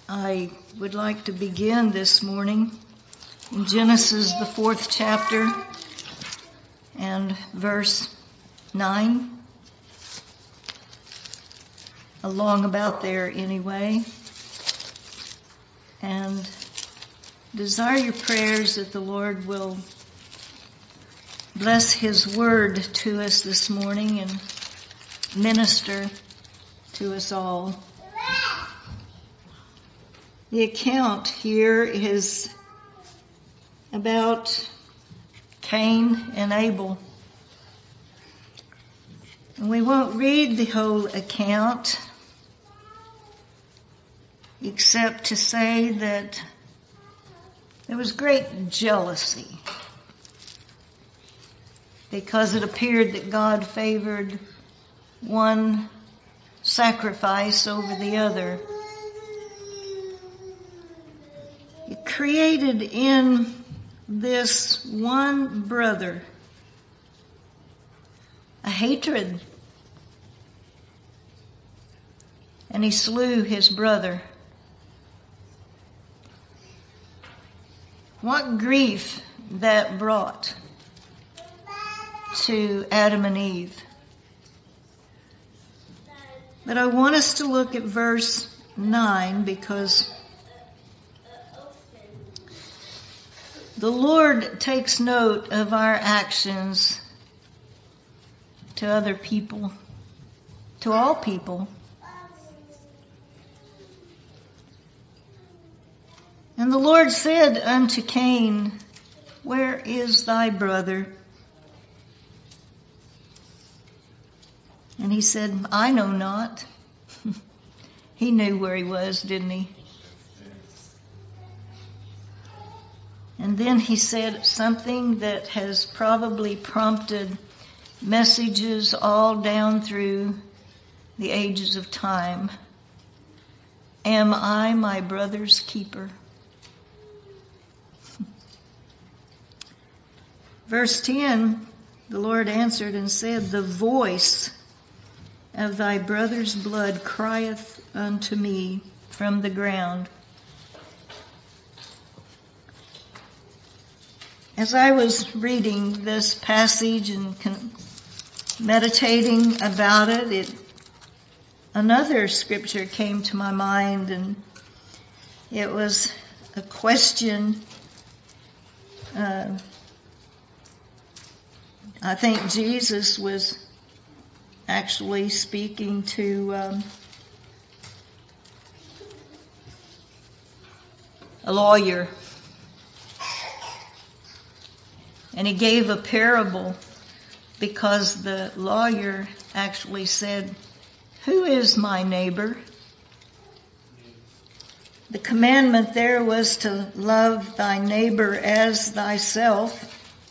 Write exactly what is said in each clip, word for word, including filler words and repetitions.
I would like to begin this morning in Genesis, the fourth chapter, and verse nine. Along about there anyway. And desire your prayers that the Lord will bless His word to us this morning and minister to us all. The account here is about Cain and Abel. And we won't read the whole account except to say that there was great jealousy because it appeared that God favored one sacrifice over the other. It created in this one brother a hatred, and he slew his brother. What grief that brought to Adam and Eve. But I want us to look at verse nine because the Lord takes note of our actions to other people, to all people. And the Lord said unto Cain, where is thy brother? And he said, I know not. He knew where he was, didn't he? And then he said something that has probably prompted messages all down through the ages of time. Am I my brother's keeper? Verse ten, the Lord answered and said, the voice of thy brother's blood crieth unto me from the ground. As I was reading this passage and con- meditating about it, it, another scripture came to my mind, and it was a question. Uh, I think Jesus was actually speaking to um, a lawyer. And he gave a parable because the lawyer actually said, who is my neighbor? The commandment there was to love thy neighbor as thyself.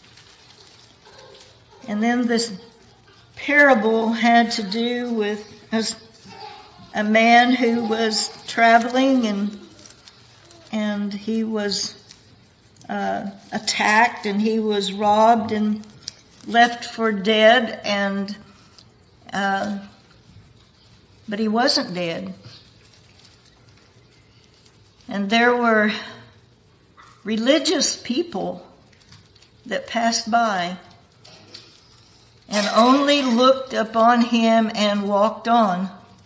And then this parable had to do with a, a man who was traveling and and he was uh, attacked and he was robbed and left for dead, and uh, but he wasn't dead. And there were religious people that passed by and only looked upon him and walked on.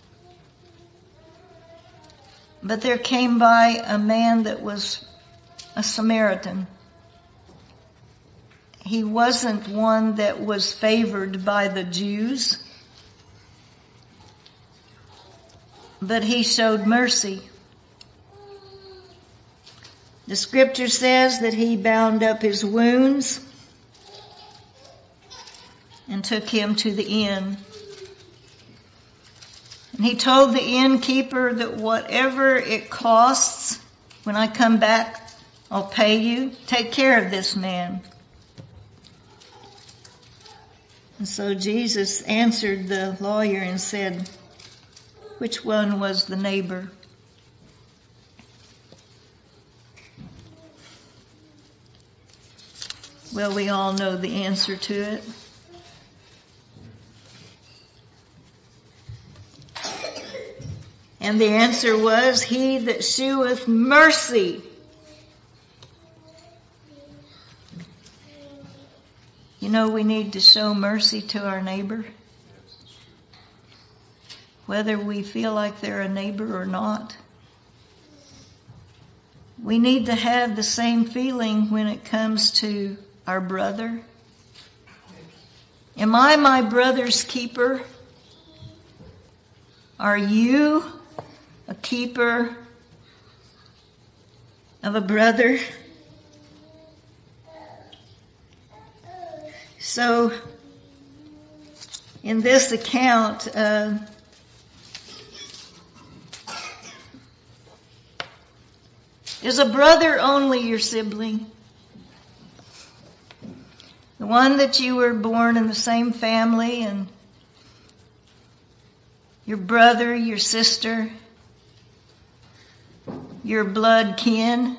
But there came by a man that was a Samaritan. He wasn't one that was favored by the Jews, but he showed mercy. The scripture says that he bound up his wounds and took him to the inn. And he told the innkeeper that whatever it costs, when I come back, I'll pay you. Take care of this man. And so Jesus answered the lawyer and said, which one was the neighbor? Well, we all know the answer to it. And the answer was, he that sheweth mercy. You know, we need to show mercy to our neighbor, whether we feel like they're a neighbor or not. We need to have the same feeling when it comes to our brother. Am I my brother's keeper? Are you a keeper of a brother? So, in this account, uh, is a brother only your sibling? The one that you were born in the same family, and your brother, your sister, your blood kin?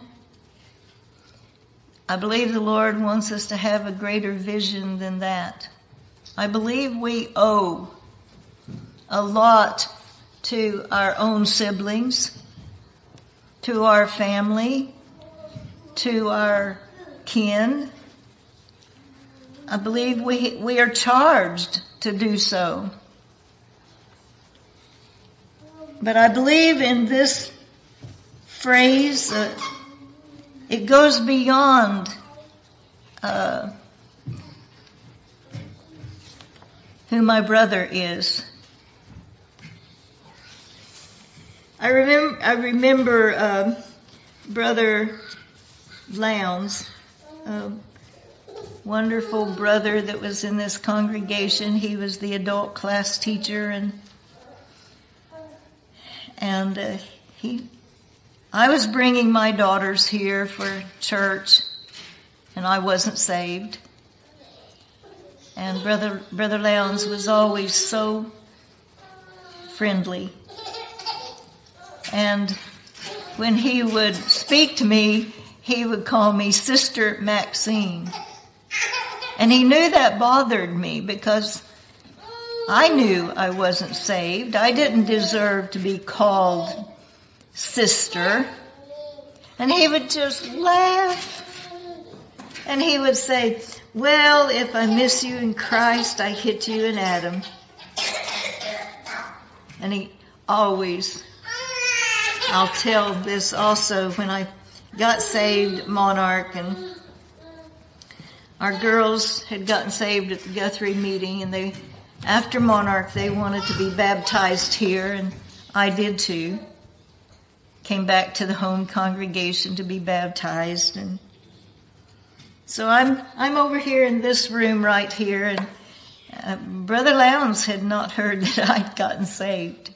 I believe the Lord wants us to have a greater vision than that. I believe we owe a lot to our own siblings, to our family, to our kin. I believe we we are charged to do so. But I believe in this phrase, uh, it goes beyond uh, who my brother is. I remember, I remember uh, Brother Lowndes, a wonderful brother that was in this congregation. He was the adult class teacher, and and uh, he. I was bringing my daughters here for church, and I wasn't saved. And Brother Brother Lowndes was always so friendly. And when he would speak to me, he would call me Sister Maxine. And he knew that bothered me because I knew I wasn't saved. I didn't deserve to be called sister. And he would just laugh. And he would say, well, if I miss you in Christ, I hit you in Adam. And he always, I'll tell this also, when I got saved at Monarch, and our girls had gotten saved at the Guthrie meeting, and they, after Monarch, they wanted to be baptized here, and I did too. Came back to the home congregation to be baptized, and so I'm I'm over here in this room right here, and uh, Brother Lowndes had not heard that I'd gotten saved,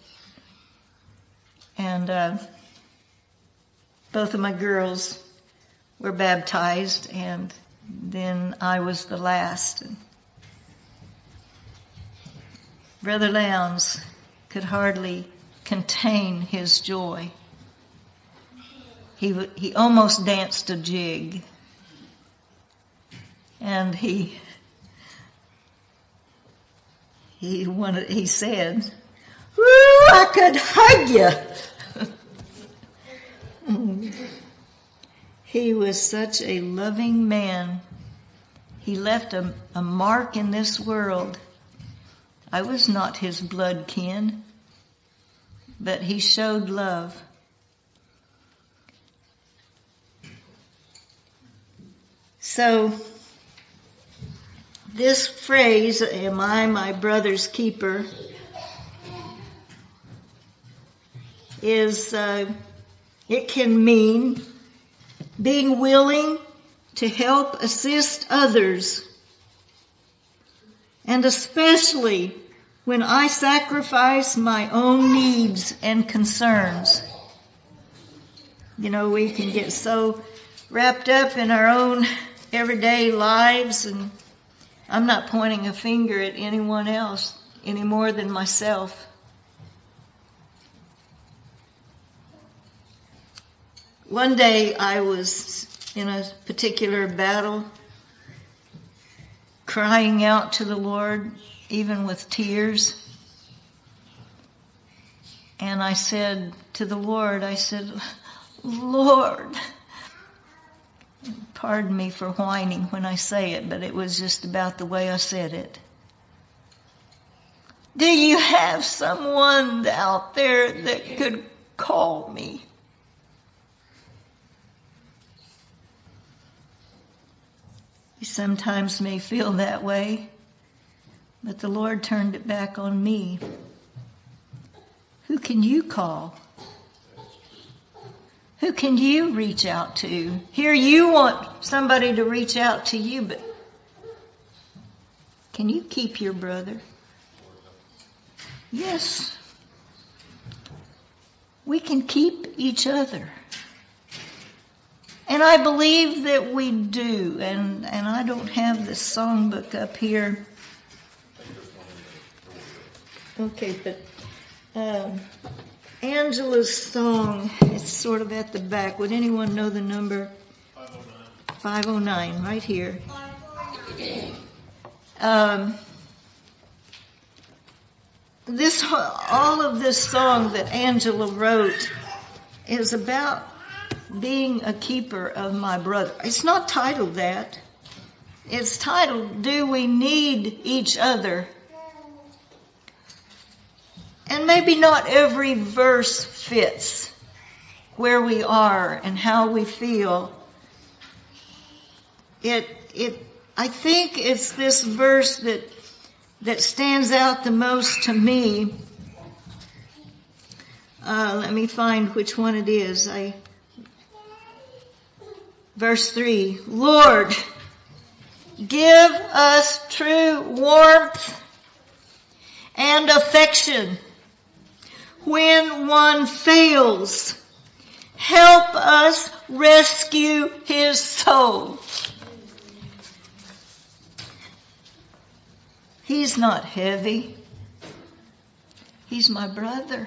and uh, both of my girls were baptized, and then I was the last. And Brother Lowndes could hardly contain his joy. He he almost danced a jig, and he he wanted. He said, "Woo! I could hug you." He was such a loving man. He left a, a mark in this world. I was not his blood kin, but he showed love. So, this phrase, am I my brother's keeper, is, uh, it can mean being willing to help assist others, and especially when I sacrifice my own needs and concerns. You know, we can get so wrapped up in our own everyday lives, and I'm not pointing a finger at anyone else any more than myself. One day I was in a particular battle, crying out to the Lord, even with tears. And And I said to the Lord, I said, Lord, pardon me for whining when I say it, but it was just about the way I said it. Do you have someone out there that could call me? You sometimes may feel that way, but the Lord turned it back on me. Who can you call? Who can you reach out to? Here you want somebody to reach out to you, but can you keep your brother? Yes. We can keep each other. And I believe that we do. And, and I don't have the songbook up here. Okay, but um, Angela's song is sort of at the back. Would anyone know the number? five oh nine. five oh nine, right here. Um, this all of this song that Angela wrote is about being a keeper of my brother. It's not titled that. It's titled, Do We Need Each Other? And maybe not every verse fits where we are and how we feel. It, it, I think it's this verse that, that stands out the most to me. Uh, let me find which one it is. I, verse three, Lord, give us true warmth and affection. When one fails, help us rescue his soul. He's not heavy. He's my brother.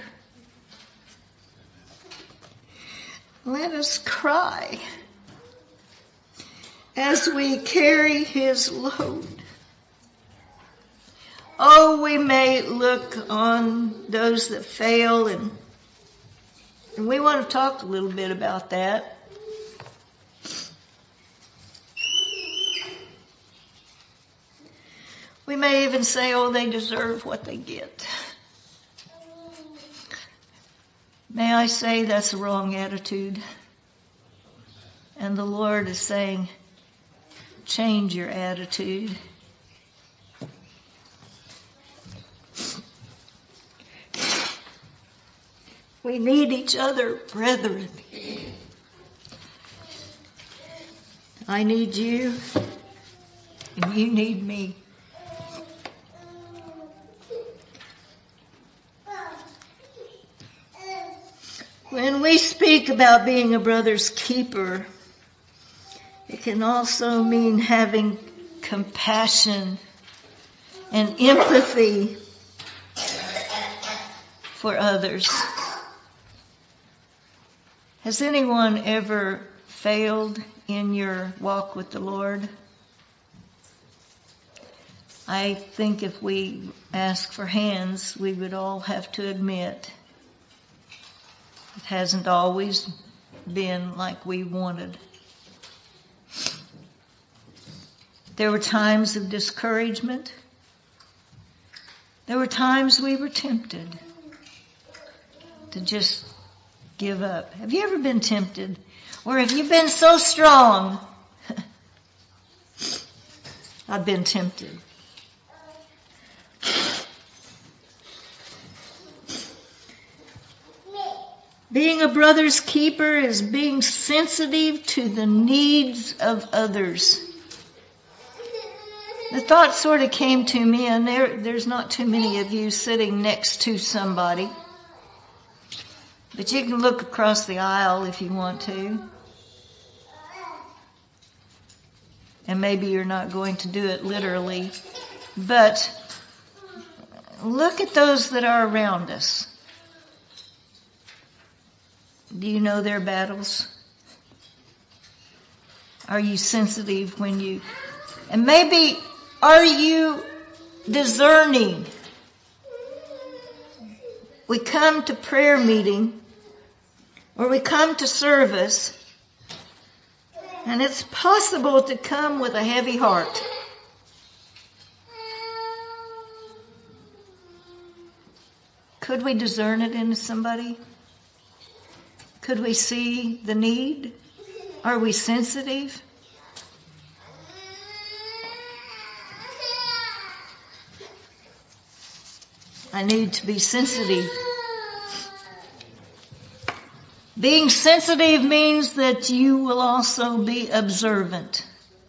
Let us cry as we carry his load. Oh, we may look on those that fail, and, and we want to talk a little bit about that. We may even say, oh, they deserve what they get. May I say that's a wrong attitude. And the Lord is saying, change your attitude. We need each other, brethren. I need you, and you need me. When we speak about being a brother's keeper, it can also mean having compassion and empathy for others. Has anyone ever failed in your walk with the Lord? I think if we ask for hands, we would all have to admit it hasn't always been like we wanted. There were times of discouragement. There were times we were tempted to just give up. Have you ever been tempted? Or have you been so strong? I've been tempted. Being a brother's keeper is being sensitive to the needs of others. The thought sort of came to me, and there, there's not too many of you sitting next to somebody. But you can look across the aisle if you want to. And maybe you're not going to do it literally. But look at those that are around us. Do you know their battles? Are you sensitive when you... And maybe are you discerning? we come to prayer meeting or we come to service, and it's possible to come with a heavy heart. Could we discern it in somebody? Could we see the need? Are we sensitive? I need to be sensitive. Being sensitive means that you will also be observant.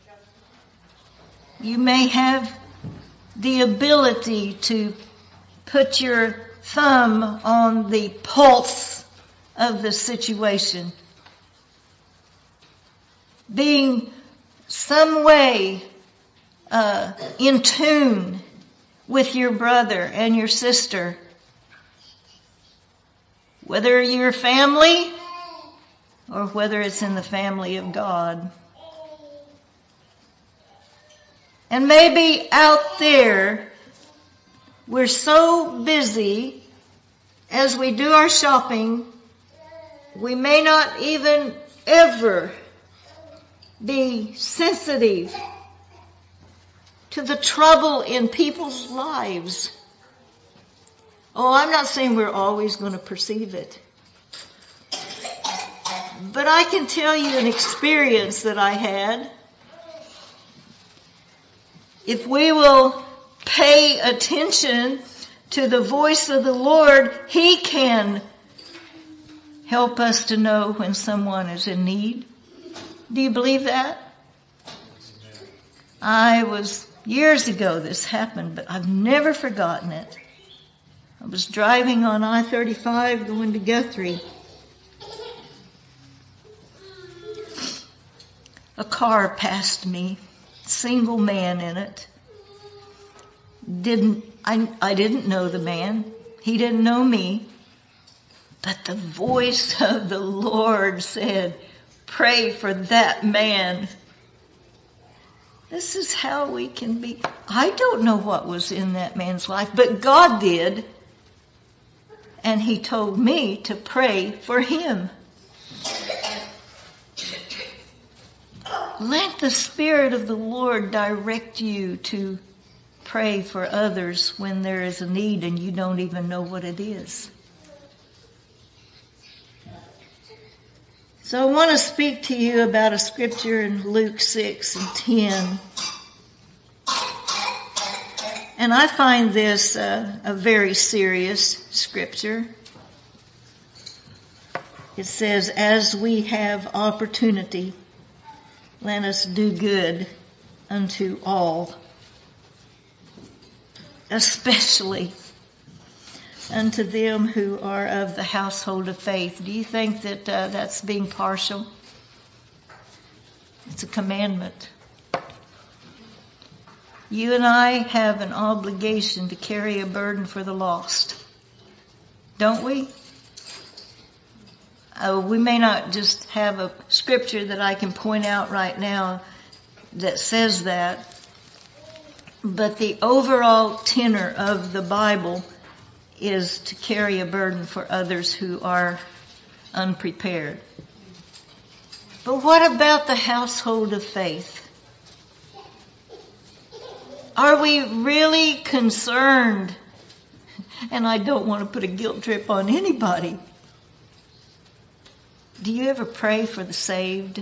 You may have the ability to put your thumb on the pulse of the situation. Being some way uh, in tune with your brother and your sister, whether you're family or whether it's in the family of God. And maybe out there, we're so busy as we do our shopping, we may not even ever be sensitive to the trouble in people's lives. Oh, I'm not saying we're always going to perceive it. But I can tell you an experience that I had. If we will pay attention to the voice of the Lord, He can help us to know when someone is in need. Do you believe that? I was, years ago this happened, but I've never forgotten it. I was driving on I thirty-five going to Guthrie. A car passed me, single man in it. Didn't I, I didn't know the man. He didn't know me. But the voice of the Lord said, "Pray for that man." This is how we can be. I don't know what was in that man's life, but God did. And He told me to pray for him. Let the Spirit of the Lord direct you to pray for others when there is a need and you don't even know what it is. So I want to speak to you about a scripture in Luke six and ten. And I find this uh, a very serious scripture. It says, "As we have opportunity, let us do good unto all, especially unto them who are of the household of faith." Do you think that uh, that's being partial? It's a commandment. You and I have an obligation to carry a burden for the lost. Don't we? Uh, we may not just have a scripture that I can point out right now that says that, but the overall tenor of the Bible is to carry a burden for others who are unprepared. But what about the household of faith? Are we really concerned? And I don't want to put a guilt trip on anybody. Do you ever pray for the saved?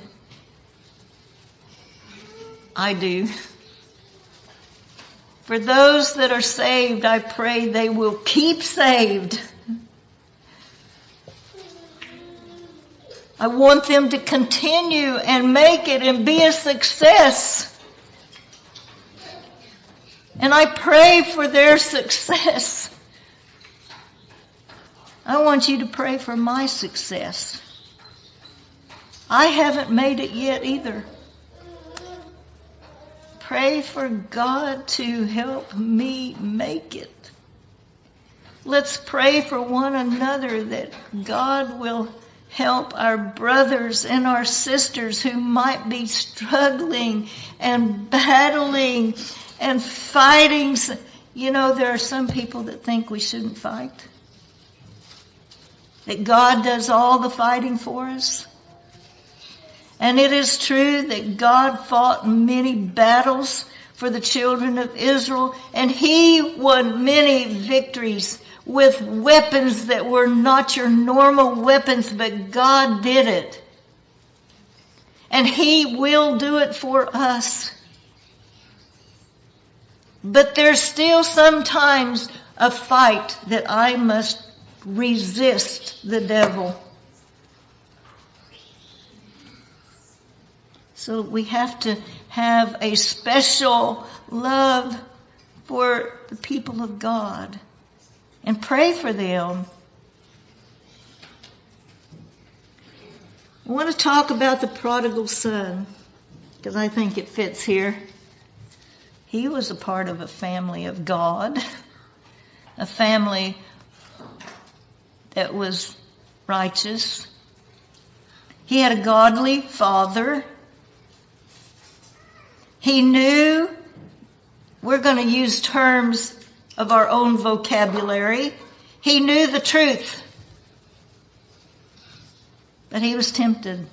I do. For those that are saved, I pray they will keep saved. I want them to continue and make it and be a success. And I pray for their success. I want you to pray for my success. I haven't made it yet either. Pray for God to help me make it. Let's pray for one another that God will help our brothers and our sisters who might be struggling and battling and fighting. You know, there are some people that think we shouldn't fight. that God does all the fighting for us. And it is true that God fought many battles for the children of Israel, and He won many victories with weapons that were not your normal weapons, but God did it. And He will do it for us. But there's still sometimes a fight that I must resist the devil. So we have to have a special love for the people of God and pray for them. I want to talk about the prodigal son because I think it fits here. He was a part of a family of God, a family that was righteous. He had a godly father. He knew, we're going to use terms of our own vocabulary, he knew the truth. But he was tempted.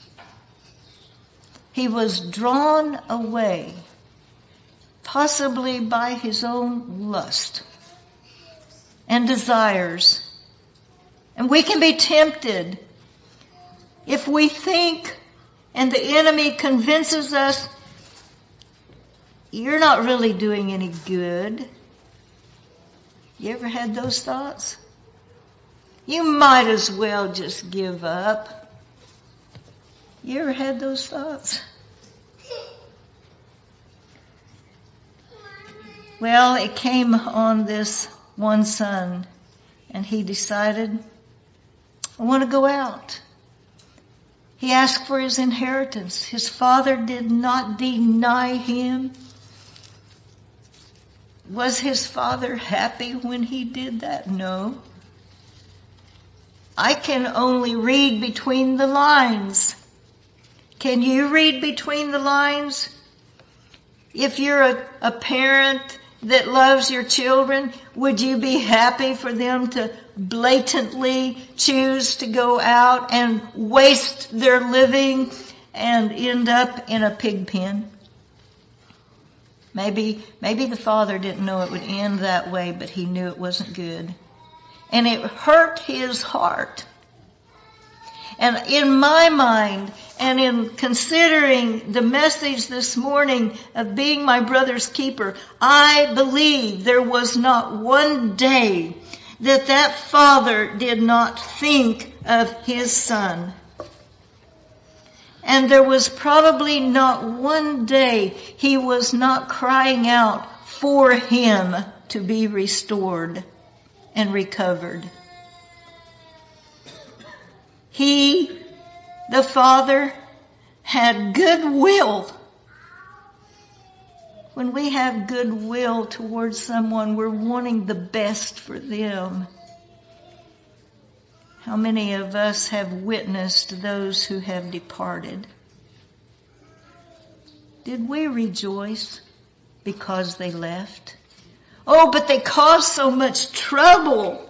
He was drawn away, possibly by his own lust and desires. And we can be tempted if we think and the enemy convinces us you're not really doing any good. You ever had those thoughts? You might as well just give up. You ever had those thoughts? Well, it came on this one son, and he decided, I want to go out. He asked for his inheritance. His father did not deny him. Was his father happy when he did that? No. I can only read between the lines. Can you read between the lines? If you're a, a parent that loves your children, would you be happy for them to blatantly choose to go out and waste their living and end up in a pig pen? Maybe, maybe the father didn't know it would end that way, but he knew it wasn't good. And it hurt his heart. And in my mind, and in considering the message this morning of being my brother's keeper, I believe there was not one day that that father did not think of his son. And there was probably not one day he was not crying out for him to be restored and recovered. He, the father, had goodwill. When we have goodwill towards someone, we're wanting the best for them. How many of us have witnessed those who have departed? Did we rejoice because they left? Oh, but they caused so much trouble.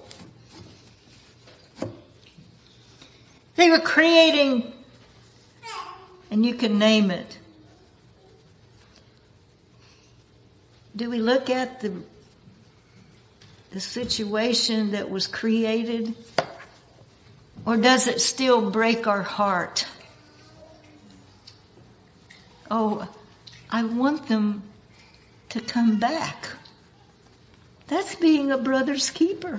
They were creating, and you can name it. Do we look at the, the situation that was created? Or does it still break our heart? Oh, I want them to come back. That's being a brother's keeper.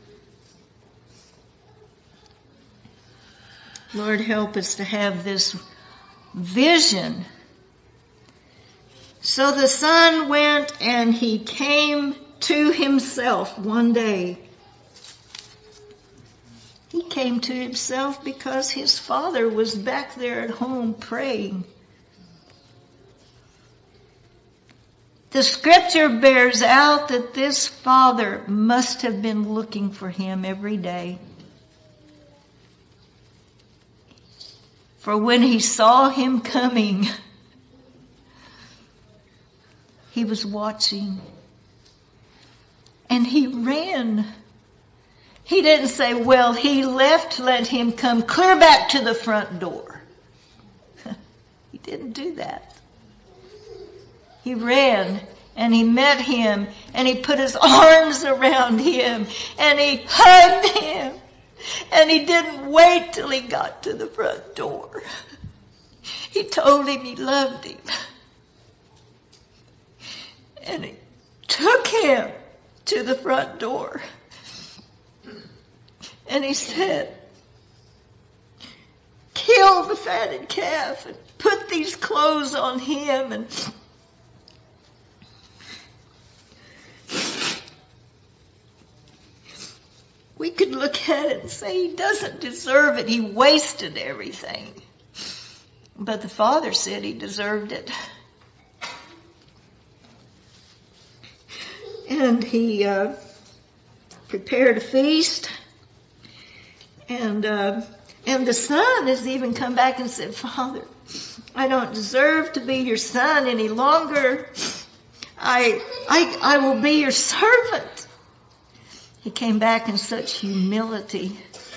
Lord, help us to have this vision. So the son went and he came to himself one day. He came to himself because his father was back there at home praying. The scripture bears out that this father must have been looking for him every day. For when he saw him coming, he was watching. And he ran. He didn't say, well, he left, let him come clear back to the front door. He didn't do that. He ran and he met him and he put his arms around him and he hugged him and he didn't wait till he got to the front door. He told him he loved him. And he took him to the front door. And he said, kill the fatted calf and put these clothes on him. And we could look at it and say he doesn't deserve it. He wasted everything. But the Father said he deserved it. And he uh, prepared a feast. And uh, and the son has even come back and said, Father, I don't deserve to be your son any longer. I, I, I will be your servant. He came back in such humility.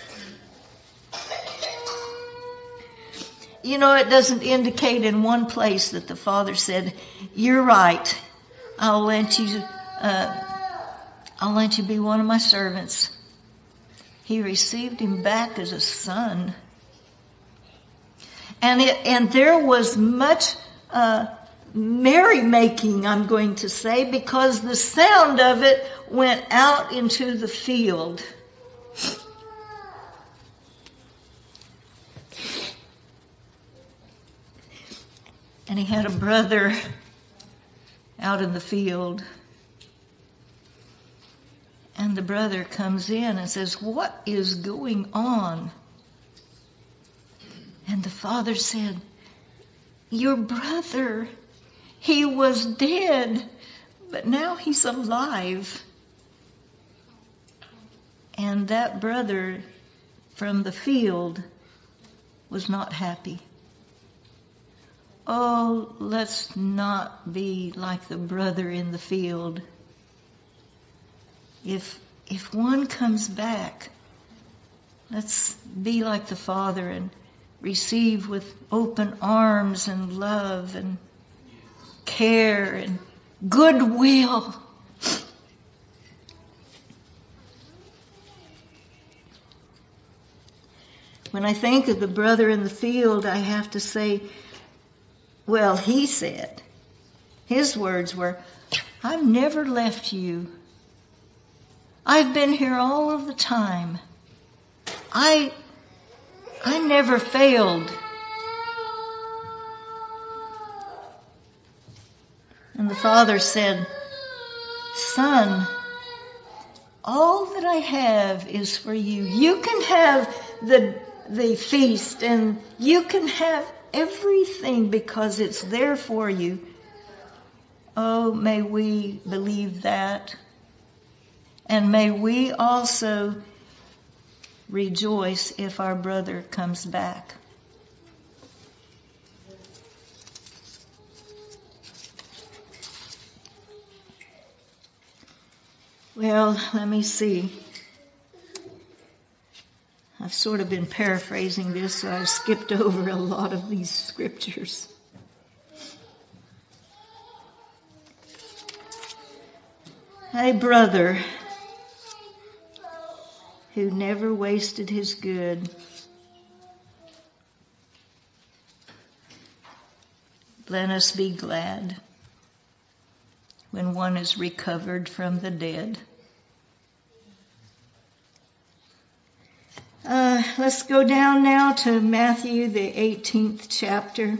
You know, it doesn't indicate in one place that the Father said, you're right. I'll let you, uh, I'll let you be one of my servants. He received him back as a son. And it, and there was much, uh, merrymaking, I'm going to say, because the sound of it went out into the field. And he had a brother out in the field. And the brother comes in and says, what is going on? And the father said, your brother, he was dead, but now he's alive. And that brother from the field was not happy. Oh, let's not be like the brother in the field. If if one comes back, let's be like the Father and receive with open arms and love and care and goodwill. When I think of the brother in the field, I have to say, well, he said, his words were, I've never left you. I've been here all of the time. I, I never failed. And the father said, son, all that I have is for you. You can have the, the feast and you can have everything because it's there for you. Oh, may we believe that. And may we also rejoice if our brother comes back. Well, let me see. I've sort of been paraphrasing this, so I've skipped over a lot of these scriptures. A brother who never wasted his good. Let us be glad when one is recovered from the dead. Uh, let's go down now to Matthew, the eighteenth chapter.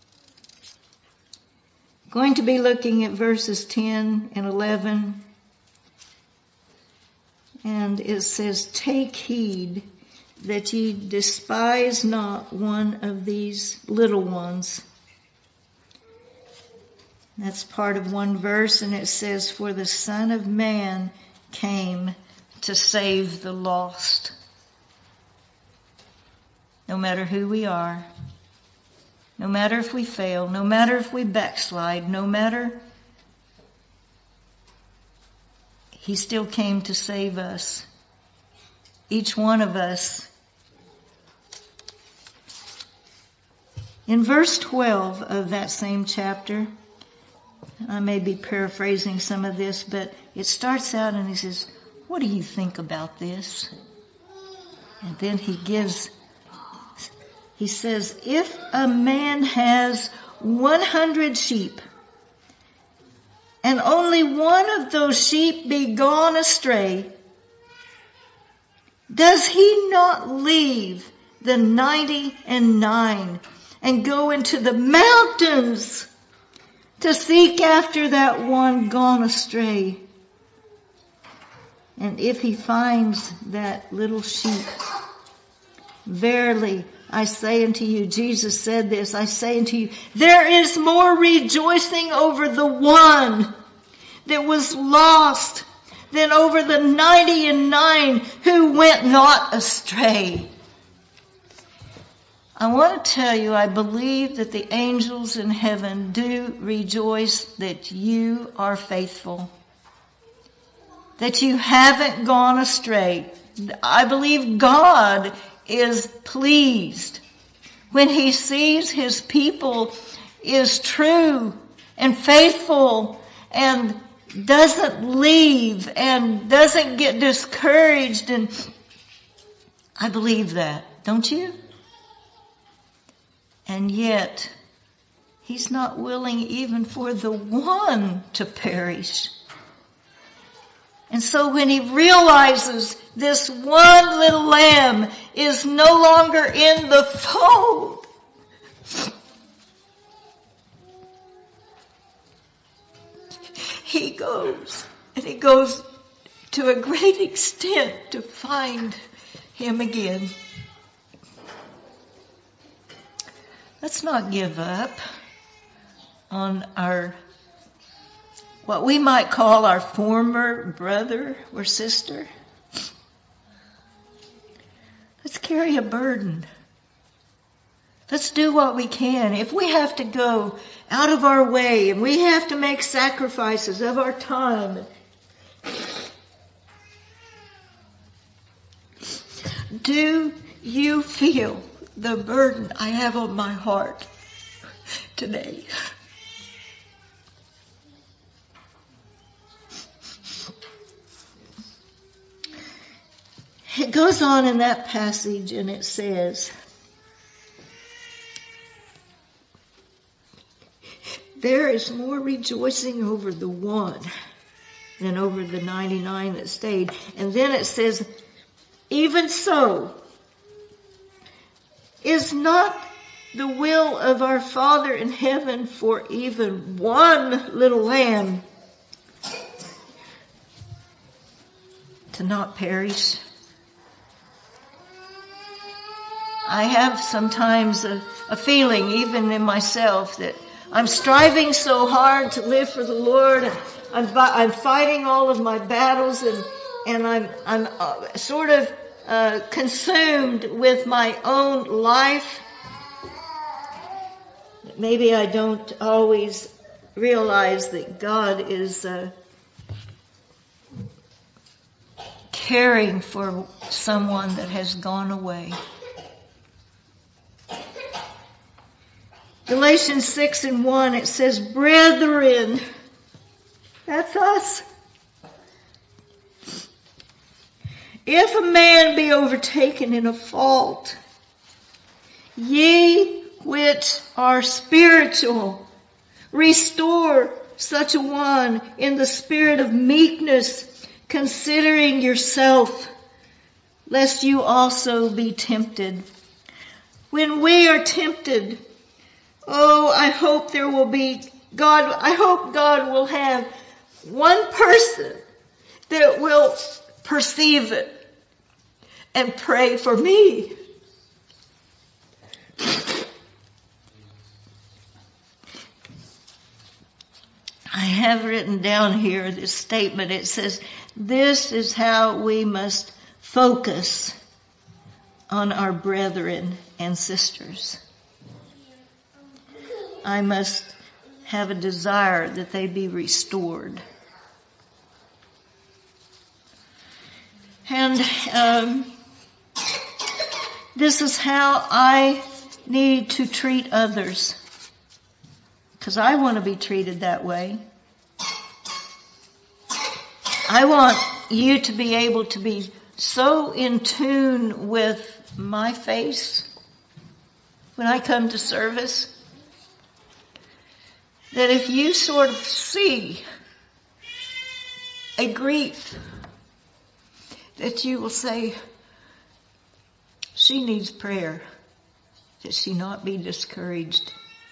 Going to be looking at verses ten and eleven. And it says, take heed that ye despise not one of these little ones. That's part of one verse, and it says, for the Son of Man came to save the lost. No matter who we are, no matter if we fail, no matter if we backslide, no matter, He still came to save us. each one of us. In verse twelve of that same chapter, I may be paraphrasing some of this, but it starts out and he says, what do you think about this? And then he gives, he says, if a man has one hundred sheep, and only one of those sheep be gone astray, does he not leave the ninety and nine and go into the mountains to seek after that one gone astray? And if he finds that little sheep, verily I say unto you, Jesus said this, I say unto you, there is more rejoicing over the one that was lost than over the ninety and nine who went not astray. I want to tell you, I believe that the angels in heaven do rejoice that you are faithful, that you haven't gone astray. I believe God is pleased when he sees his people is true and faithful and doesn't leave and doesn't get discouraged. And I believe that, don't you? And yet, he's not willing even for the one to perish. And so when he realizes this one little lamb is no longer in the fold, he goes, and he goes to a great extent to find him again. Let's not give up on our, what we might call our former brother or sister. Let's carry a burden. Let's do what we can. If we have to go out of our way and we have to make sacrifices of our time, do you feel the burden I have on my heart today? It goes on in that passage and it says, there is more rejoicing over the one than over the ninety-nine that stayed. And then it says, even so, is not the will of our Father in heaven for even one little lamb to not perish? I have sometimes a, a feeling, even in myself, that I'm striving so hard to live for the Lord. And I'm, I'm fighting all of my battles, and and I'm I'm uh, sort of uh, consumed with my own life. Maybe I don't always realize that God is uh, caring for someone that has gone away. Galatians six and one, it says, brethren, that's us. If a man be overtaken in a fault, ye which are spiritual, restore such a one in the spirit of meekness, considering yourself, lest you also be tempted. When we are tempted, oh, I hope there will be, God, I hope God will have one person that will perceive it and pray for me. I have written down here this statement. It says, this is how we must focus on our brethren and sisters. I must have a desire that they be restored. And um, This is how I need to treat others. Because I want to be treated that way. I want you to be able to be so in tune with my face when I come to service that if you sort of see a grief, that you will say, she needs prayer, that she not be discouraged.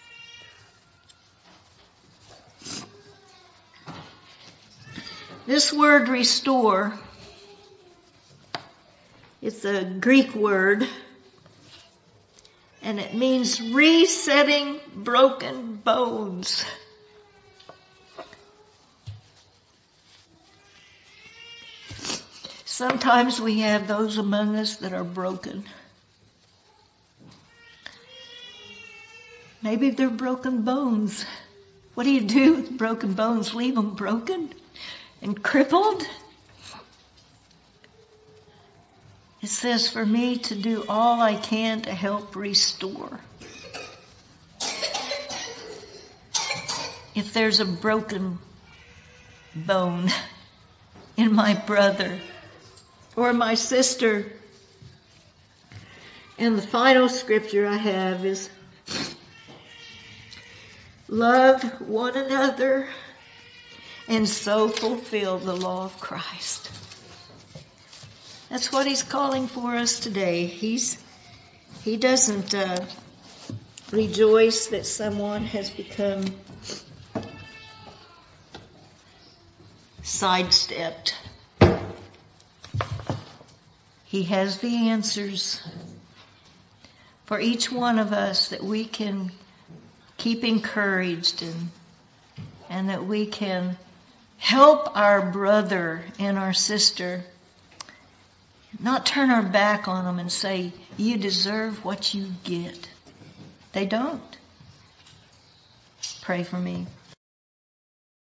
This word restore, it's a Greek word, and it means resetting broken bones. Sometimes we have those among us that are broken. Maybe they're broken bones. What do you do with broken bones? Leave them broken and crippled? It says for me to do all I can to help restore. If there's a broken bone in my brother or my sister. And the final scripture I have is, love one another and so fulfill the law of Christ. That's what he's calling for us today. He's, he doesn't uh, rejoice that someone has become sidestepped. He has the answers for each one of us that we can keep encouraged and, and that we can help our brother and our sister, not turn our back on them and say, you deserve what you get. They don't. Pray for me.